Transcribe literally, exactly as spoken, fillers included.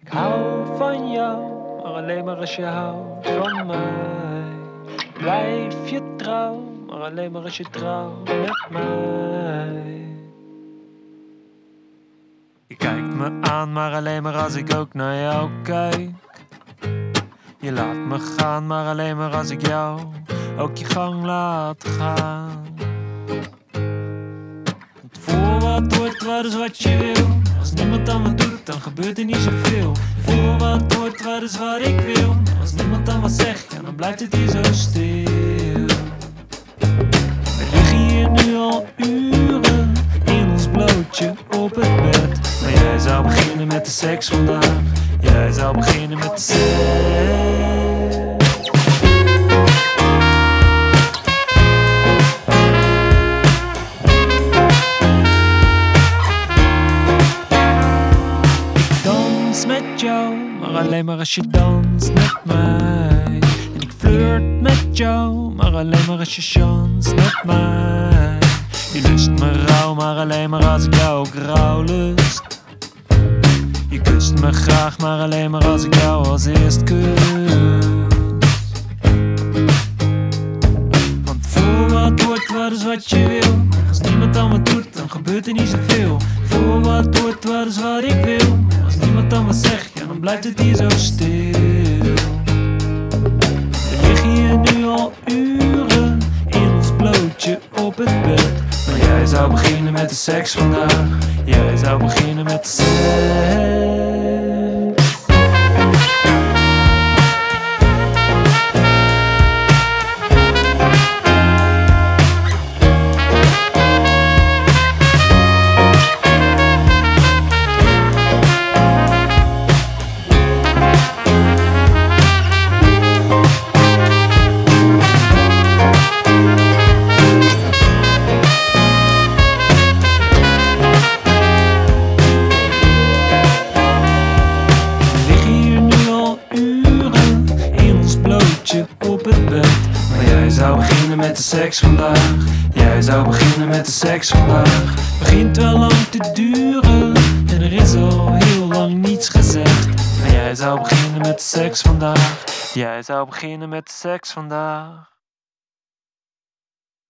Ik hou van jou, maar alleen maar als je houdt van mij. Blijf je trouw, maar alleen maar als je trouwt met mij. Je kijkt me aan, maar alleen maar als ik ook naar jou kijk. Je laat me gaan, maar alleen maar als ik jou ook je gang laat gaan. Want voor wat wordt, wat is wat je wil. Als niemand aan wat doet, dan gebeurt er niet zoveel. Voor wat wordt, wat is wat ik wil. Als niemand aan wat zegt, ja, dan blijft het hier zo stil. We liggen hier nu al uren in ons blootje op het bed. Maar jij zou beginnen met de seks vandaag. Jij zou beginnen met de seks. Ik dans met jou, maar alleen maar als je danst met mij. En ik flirt met jou, maar alleen maar als je chance met mij. Je lust me rauw, maar alleen maar als ik jou ook rauw lust. Je kust me graag, maar alleen maar als ik jou als eerst kus. Want voor wat wordt, wat is wat je wil. Als niemand aan wat doet, dan gebeurt er niet zoveel. Voor wat wordt, wat is wat ik wil. Als niemand aan wat zegt, ja, dan blijft het hier zo stil. We liggen hier nu al uren in ons blootje op het bed. Maar jij zou beginnen met de seks vandaag. Jij zou beginnen met de seks. Op het bed. Maar jij zou beginnen met de seks vandaag. Jij zou beginnen met de seks vandaag. Begint wel lang te duren en er is al heel lang niets gezegd. Maar jij zou beginnen met de seks vandaag. Jij zou beginnen met de seks vandaag.